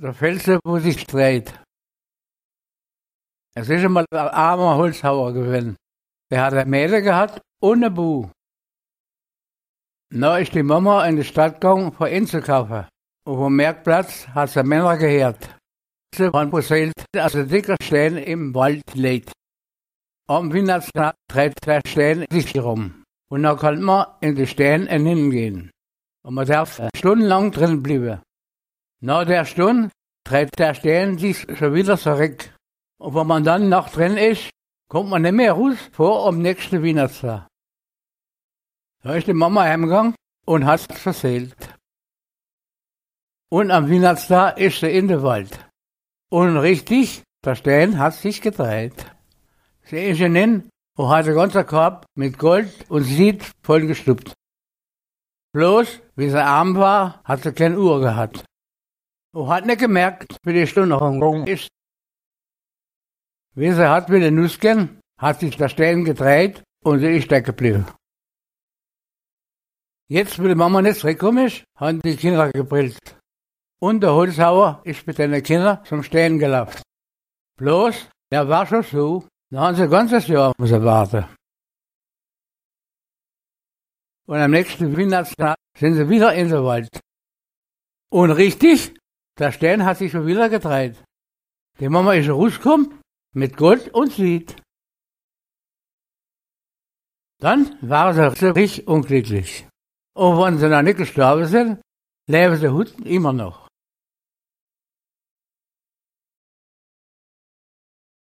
der Felsen, wo sich dreht. Es ist einmal ein armer Holzhauer gewesen. Der hat eine Mädel gehabt und einen Buh. Dann ist die Mama in die Stadt gegangen, für ihn zu kaufen. Und vom Marktplatz hat sie Männer gehört. Sie haben erzählt, dass ein dicker Stein im Wald liegt. Am Weihnachtsnacht dreht der Stein sich rum. Und dann kann man in die Steine hingehen. Und man darf stundenlang drin bleiben. Nach der Stunde dreht der Stein sich schon wieder zurück. Und wenn man dann noch drin ist, kommt man nicht mehr raus vor am nächsten Weihnachtstag. Da ist die Mama heimgegangen und hat es erzählt. Und am Weihnachtstag ist sie in den Wald. Und richtig, der Stein hat sich gedreht. Sie ist hin und hat den ganzen Korb mit Gold und Silber vollgestopft. Bloß, wie sie arm war, hat sie keine Uhr gehabt. Und hat nicht gemerkt, wie die Stunde rumgegangen ist. Wie sie hat mit den Nüsschen, hat sich der Stein gedreht und sie ist stecken geblieben. Jetzt, wo die Mama nicht zurückgekommen ist, haben die Kinder gebrillt. Und der Holzhauer ist mit den Kindern zum Stein gelaufen. Bloß, der war schon so, da haben sie ein ganzes Jahr müssen warten. Und am nächsten Weihnachtstag sind sie wieder in den Wald. Und richtig, der Stein hat sich schon wieder gedreht. Die Mama ist rausgekommen mit Gold und Silber. Dann waren sie richtig unglücklich. Und wenn sie noch nicht gestorben sind, leben sie heute immer noch.